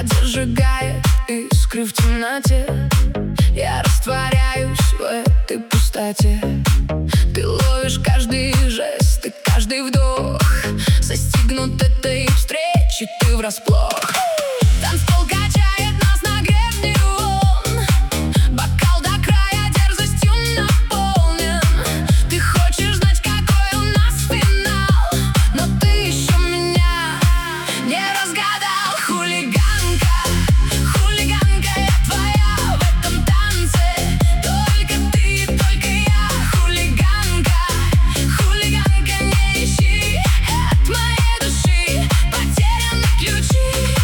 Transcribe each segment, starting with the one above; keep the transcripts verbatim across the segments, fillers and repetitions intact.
зажигает искры в темноте. Я растворяюсь в этой пустоте. Ты ловишь каждый жест и каждый вдох. Застигнут этой встречи ты врасплох. Танцпол качает нас на гребне волн. Бокал до края дерзостью наполнен. Ты хочешь знать, какой у нас финал, но ты еще меня не разгадал. Хулиганка, хулиганка я твоя в этом танце. Только ты, только я. Хулиганка, хулиганка, не ищи от моей души потеряны ключи.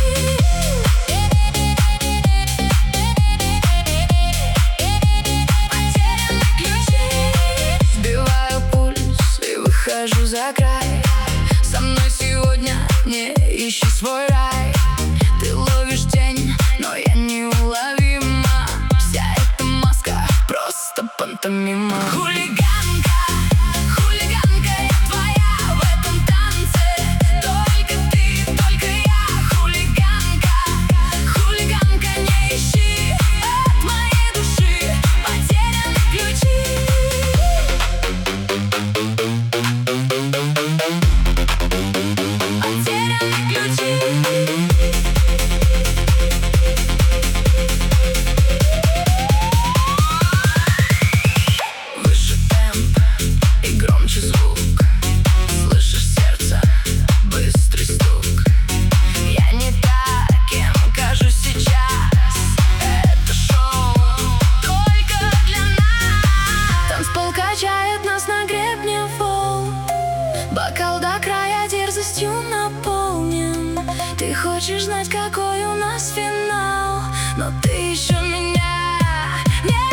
Сбиваю пульс и выхожу за край. Со мной сегодня не ищи свой рай. Ты ловишь тень, но я неуловима. Вся эта маска просто пантомима. Хулиганка, хулиганка я твоя в этом танце. Только ты, только я. Хулиганка, хулиганка, не ищи от моей души потеряны ключи. Потеряны ключи. Выше темп и громче звук. Слышишь сердце, быстрый стук. Я не та, кем кажусь сейчас. Это шоу только для нас. Танцпол качает нас на гребне волн. Бокал до края дерзостью наполнен. Ты хочешь знать, какой у нас финал, но ты еще меня не